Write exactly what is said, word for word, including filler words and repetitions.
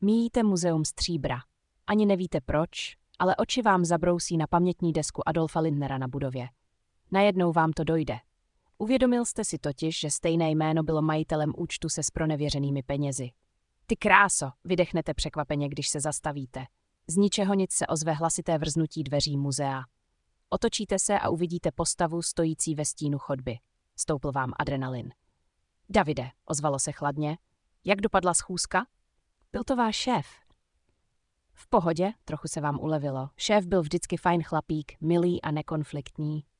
Míjíte muzeum stříbra. Ani nevíte proč, ale oči vám zabrousí na pamětní desku Adolfa Lindnera na budově. Najednou vám to dojde. Uvědomil jste si totiž, že stejné jméno bylo majitelem účtu se zpronevěřenými penězi. Ty kráso, vydechnete překvapeně, když se zastavíte. Z ničeho nic se ozve hlasité vrznutí dveří muzea. Otočíte se a uvidíte postavu stojící ve stínu chodby. Stoupl vám adrenalin. Davide, ozvalo se chladně. Jak dopadla schůzka? Byl to váš šéf. V pohodě, trochu se vám ulevilo. Šéf byl vždycky fajn chlapík, milý a nekonfliktní.